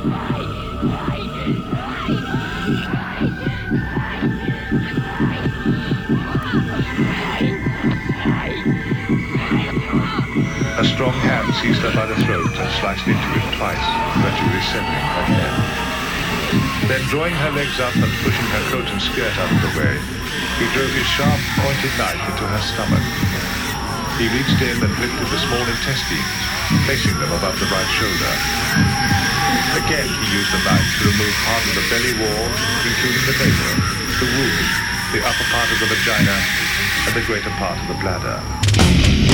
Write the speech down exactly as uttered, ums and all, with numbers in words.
A strong hand seized her by the throat and sliced into it twice, gradually severing her hair. Then drawing her legs up and pushing her coat and skirt out of the way, he drove his sharp, pointed knife into her stomach. He reached in and lifted the small intestines, placing them above the right shoulder. Again he used the knife to remove part of the belly wall, including the navel, the womb, the upper part of the vagina, and the greater part of the bladder.